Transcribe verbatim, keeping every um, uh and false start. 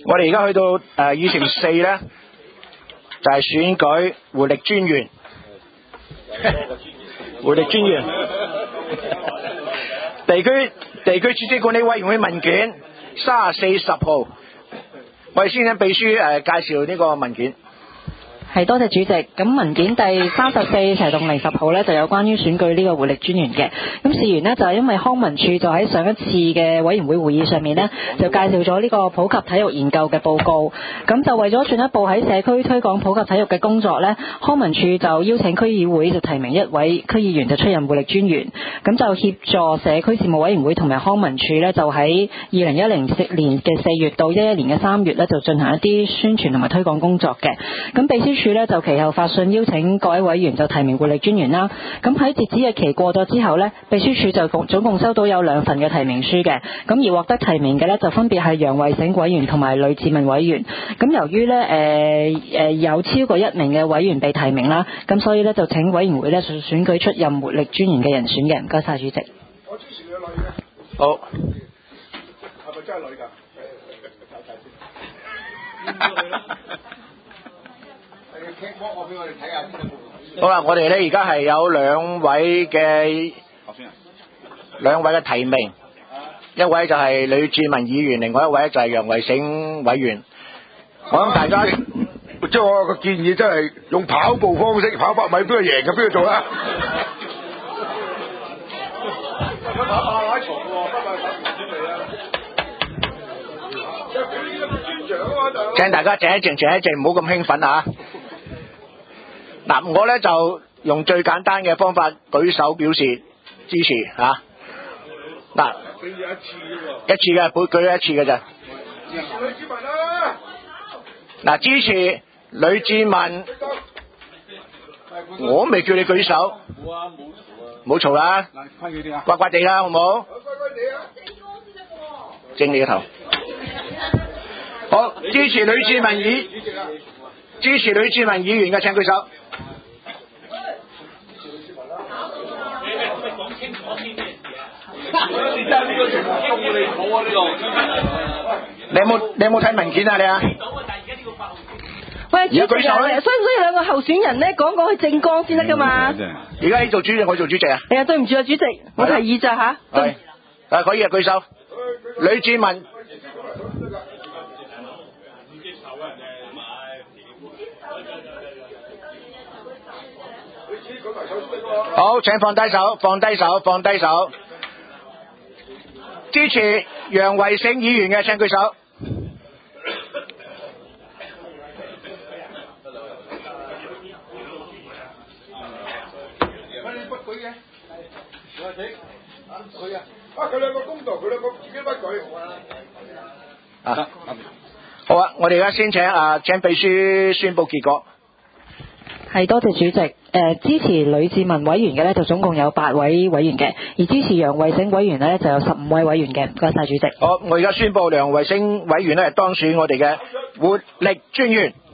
我哋而家去到誒議程四咧，就係、是、選舉活力專員。活力專員。地區地區組織管理委員會問卷三十四十號，我哋先請秘書誒、呃、介紹呢個文件。 係，多謝主席。咁文件第三十四齊同零十號呢，就有關於選舉呢個活力專員嘅。咁事緣呢，就係因為康文署就喺上一次嘅委員會會議上面呢，就介紹咗呢個普及體育研究嘅報告。咁就為咗進一步喺社區推廣普及體育嘅工作呢，康文署就邀請區議會就提名一位區議員就出任活力專員。咁就協助社區事務委員會同埋康文署呢，就喺二零一零年嘅四月到一一年嘅三月呢，就進行一啲宣傳同埋推廣工作嘅。咁秘書處咧就其後發信邀請各位委員就提名活力專員啦。咁喺截止日期過咗之後呢，秘書處就共總共收到有兩份嘅提名書嘅。咁而獲得提名嘅呢，就分別係楊慧醒委員同埋呂志文委員。咁由於呢誒誒、呃、有超過一名嘅委員被提名啦，咁所以呢，就請委員會呢選舉出任活力專員嘅人選嘅。唔該晒主席。 我支持你個女嘅。好。係咪真係女㗎？好啦，我哋咧而家係有兩位嘅兩位嘅提名，一位就係呂志文議員，另外一位就係楊慧醒委員。我諗大家即係我個建議，真係用跑步方式跑百米，邊個贏嘅邊個做啦。跑馬拉松喎，不過請大家靜一靜，靜一靜，唔好咁興奮啊！嗱，我咧就用最簡單嘅方法舉手表示支持嚇。嗱，舉咗一次啫喎，一次嘅，舉舉咗一次嘅咋。支持呂志文啦！嗱，支持呂志文，我未叫你舉手。冇啊，冇嘈啊。冇嘈啦。嗱，翻佢啲啊。乖乖地啦，好唔好？乖乖地啊。正你個頭。好，支持呂志文議，支持呂志文議員嘅請舉手。你有冇你有冇睇文件啊？你啊？ 喂，主席啊，需唔需要兩個候選人咧講講佢政綱先得噶嘛？ 而家你做主席，我做主席啊？ 係啊，對唔住啊，主席，我提議咋吓？ 係，啊可以啊，舉手。呂志文。好，請放低手，放低手，放低手。支持楊慧醒議員嘅請舉手。不舉嘅，楊慧醒，啊佢啊，啊佢兩個公道，佢兩個自己不舉。啊，好啊，我哋而家先請啊，請秘書宣佈結果。 係，多謝主席。誒、呃、支持呂志文委員嘅呢，就總共有八位委員嘅，而支持楊慧醒委員呢，就有十五位委員嘅。唔該晒主席。 好，我而家宣佈梁慧醒委員呢，當選我哋嘅活力專員。